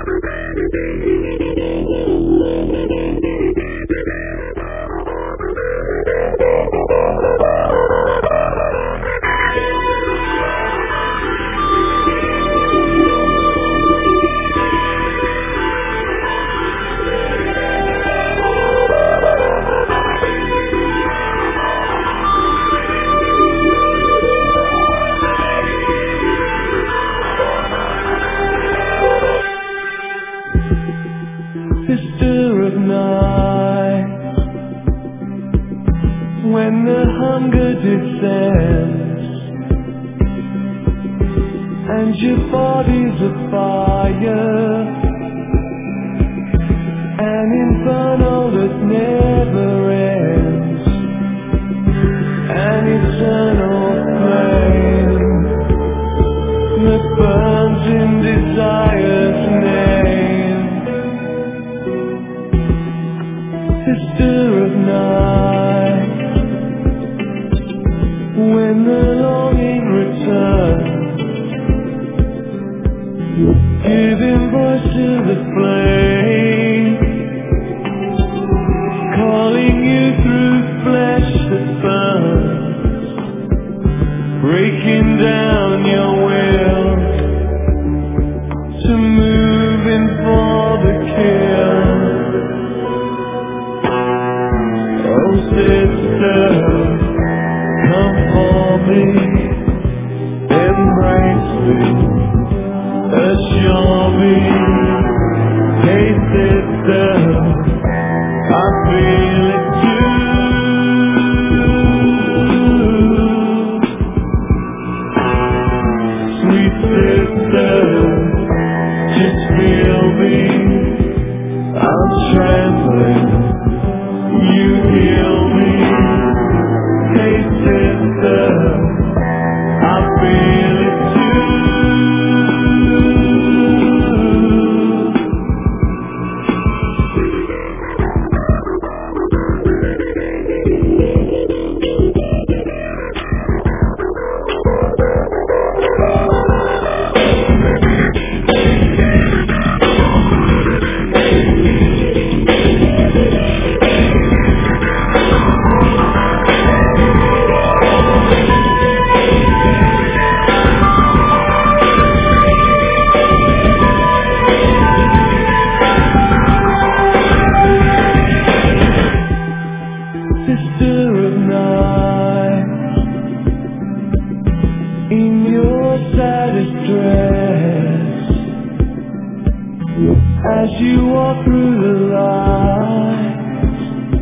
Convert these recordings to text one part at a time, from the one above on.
Sister of night, when the hunger descends and your body's a fire, an inferno that never ends, an eternal flame that burns in desire's name. Sister of night, when the longing returns, giving voice to the flame, calling you through flesh that burns, breaking down your will to move in for the kill. Oh sister, come for me, embrace me, assure me. Hey sister, I feel it too. Sweet sister, just feel me, I'm trembling. You heal me, hey sister, I feel it too. Sister of night, in your saddest dress, as you walk through the light,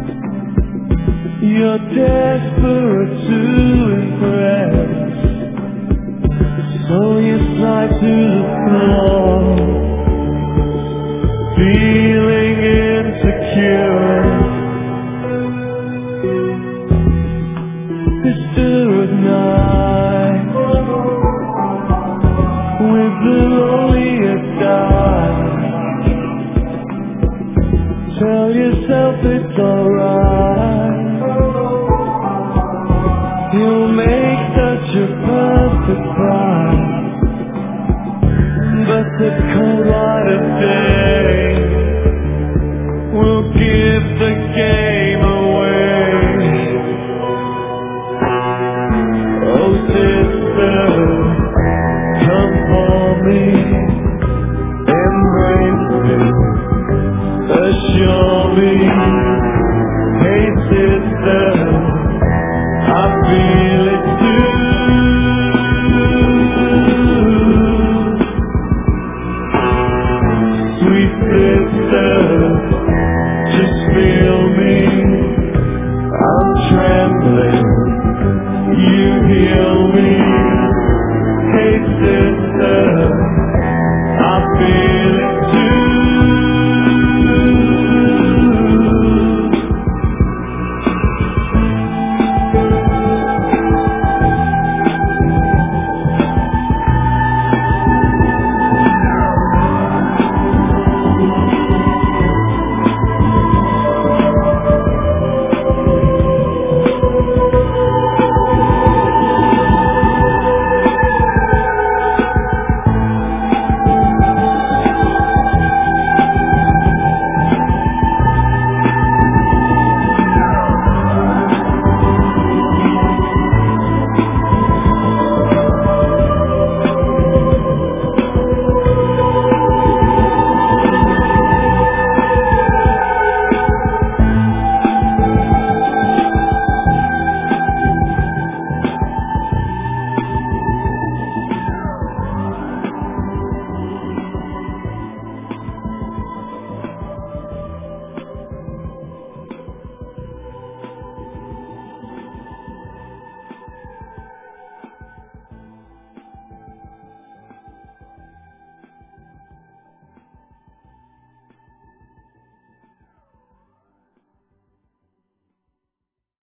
you're desperate to impress, so you slide to the floor, feeling insecure. Sister of night, with the loneliest eyes, tell yourself it's alright. You'll make such a perfect bride, but the cold light of day will give the game away. Oh sister, come for me, embrace me, assure me.